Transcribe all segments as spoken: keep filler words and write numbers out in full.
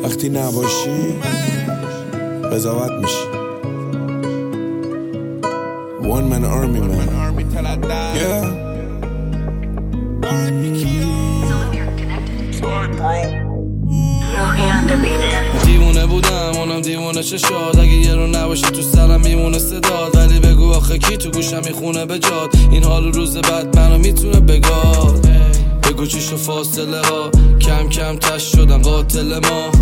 وقتی نباشی قضاوت میشی. One man army man. Yeah. دیوونه بودم اونم دیوونه چشاد، اگه یه رو نباشه تو سرم میمونه صداد، ولی بگو آخه کی تو گوشم میخونه به جاد، این حال روز بعد منو میتونه بگاد. بگو چیشو فاصله ها کم کم تش شدن قاتل ما،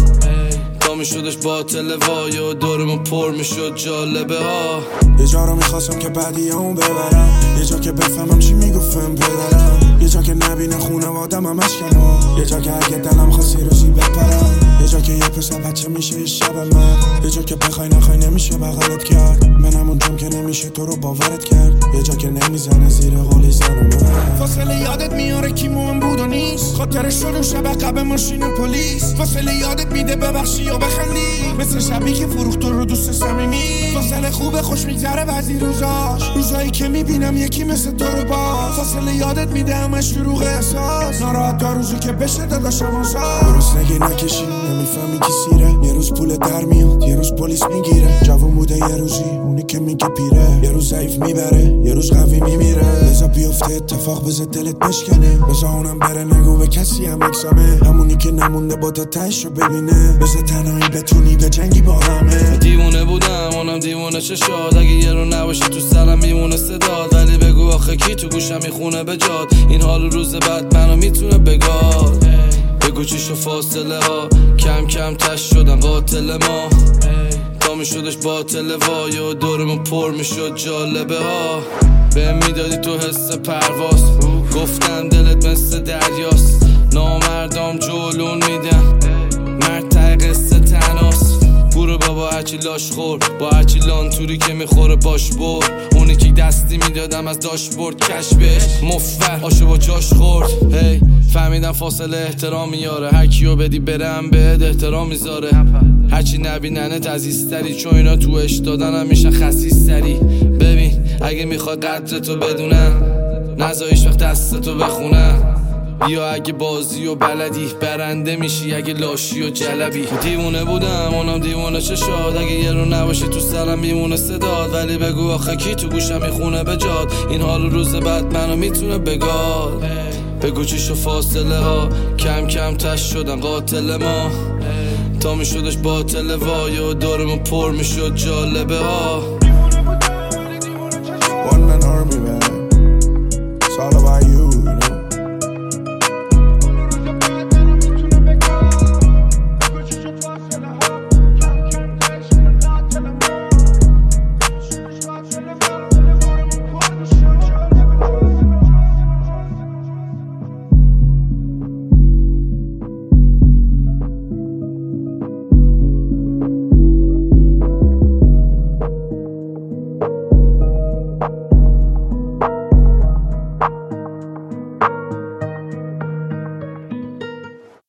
تا میشدش باطل وای و دورمون پر میشد جالبه ها. یه جا رو میخواستم که بعدی اون ببرم، یه جا که بفهمم چی میگفتم پدرم، یه جا که نبینه خونوادم هم اشکنم، یه جا که اگه دلم خواستی روزی بپرم، یه جا که یه پسر بچه میشه یه شب من، یه جا که بخوای نخوای نمیشه بغلت کرد، منم اونجام که نمیشه تو رو باورت کرد، یه جا که نمیزنه زیر قولی زن من. فاصله یادت میاره کی موام بود و نیست، خاطرش شد اون شب عقب ماشین پلیس، فاصله یادت میده ببخشی یا بخندی، مثل شبی که فروخت رو دوست صمیمی، فاصله خوبه خوش میگذره بعضی روزاش، روزایی که میبینم یکی مثل تو رو باز، فاصله یادت میده همش شروع احساس، ناراحت تا روزی که بشه داداشم آزاد. درست نگی نکشی نمیفهمی کی سیره، یه روز پول در میاد یه روز پلیس میگیره، جوون بوده یه روزی اونی که میگه پیره، یه روز ضعیف میبره یه روز قوی میمیره، بذار بیفته اتفاق بذار دلت بشکنه، بذار اونم بره نگو به کسی هم اکسامه، همونی که نمونده با تا تهش رو ببینه، بذار تنهایی بتونی به جنگی با همه. دیوونه بودم اونم دیوونه چشاد، اگه یه رو نباشه تو سرم میمونه صداد، ولی بگو آخه کی تو گوشم میخونه به جاد، این حال روز بعد منو میتونه بگاد. بگو چیشو فاصله ها کم کم تش شدن قاتل ما، تا میشدش باطل وای و دورمون پر میشد جالبه ها. به میدادی تو حس پرواز، گفتم دلت مثل دریاست، نامردام جلون میدم مرد ته قصه تناست، برو بابا هرچی لاش خور با هرچی لانتوری که میخوره باش بر، اونی که دستی میدادم از داشبورد کشبش مفر آشو با جاش خورد. هی فهمیدم فاصله احترام میاره، هر کیو بدی برم بهت احترام میذاره، هرچی نبیننت عزیزتری چون اینا تو اش دادن هم میشن خسیستری. ببین اگه میخوای قدر تو بدونم نزایش وقت دست تو بخونم، یا اگه بازی و بلدی برنده میشی اگه لاشی و جلبی. دیوونه بودم اونم دیوونه چشاد، اگه یه رو نباشه تو سرم میمونه صداد، ولی بگو آخه کی تو گوشم میخونه به جاد، این حال روز بعد منو میتونه بگاد. بگو چیشو فاصله ها کم کم تش شدن قاتل ما، تا میشدش باطل وای و دورمون پر میشد جالبه ها.